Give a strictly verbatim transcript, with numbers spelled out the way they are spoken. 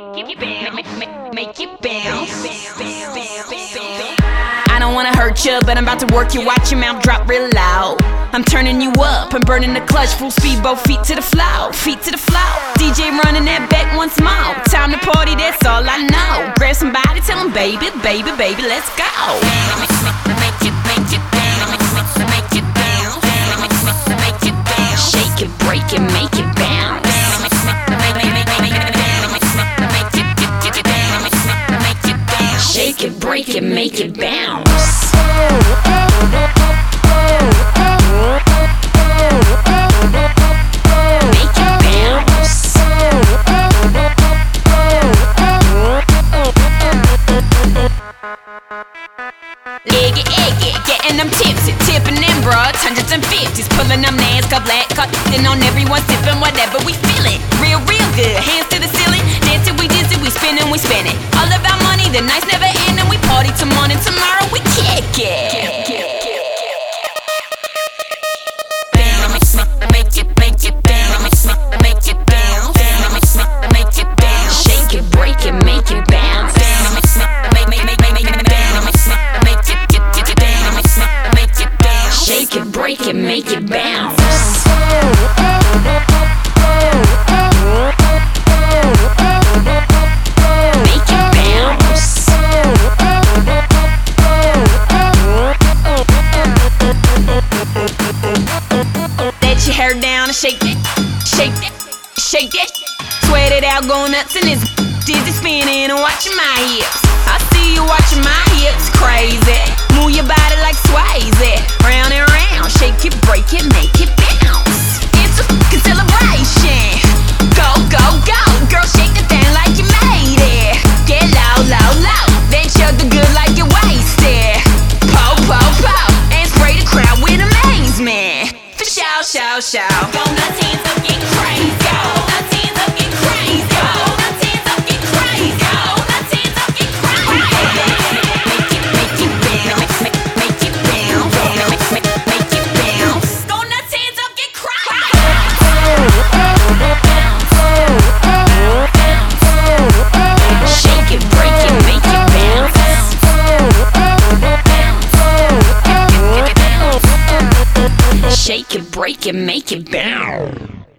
it bounce, make it bounce. I don't wanna hurt you, but I'm about to work you. Watch your mouth drop real loud. I'm turning you up, I'm burning the clutch. Full speed, both feet to the floor, feet to the floor. D J running that back once more. Time to party, that's all I know. Grab somebody, tell them baby, baby, baby, let's go. Make it, make it bounce, make it bounce, make it bounce. Shake it, break it, make it bounce. Shake it, break it, make it bounce. Make it bounce. Egg it, egg it, getting them tipsy, tipping them broads, hundreds and fifties, pulling them NASCAR black, cutting on everyone, sipping whatever we feeling. Real, real good, hands to the ceiling, dancing, we dizzy, we spinning, we spinning. All about money, the nights never end, and we party till morning. Tomorrow we kick it. Bounce, make it, make it bounce, make it bounce, make it bounce. Shake it, break it, make it bounce. Make, make, make, make, make it bounce. Make it, get, get it bounce. Make it bounce. Shake it, break it, make it bounce. Let your hair down and shake it, shake it, shake it. Sweat it out, go nuts and it's dizzy spinning and watching my hips. I see you watching my hips, crazy. Move your body like Swayze, round and round. Shake it, break it, make it bounce. It's a fucking celebration. Go, go, go, girl, shake the thing like you made it. Get low, low, low, then show the good like you wasted. Po, po, po, and spray the crowd with amazement. Shout, shout, shout. Go nuts, hands up, get crazy. Go nuts, hands up, get crazy. Go nuts, hands up, get crazy. Go nuts, hands up, get crazy. Make it, make it bounce. Make, make it bounce. Make, make, make it bounce. Go nuts, hands up, get crazy. Shake it, break it, make it bounce. Shake it, break it, make it bounce.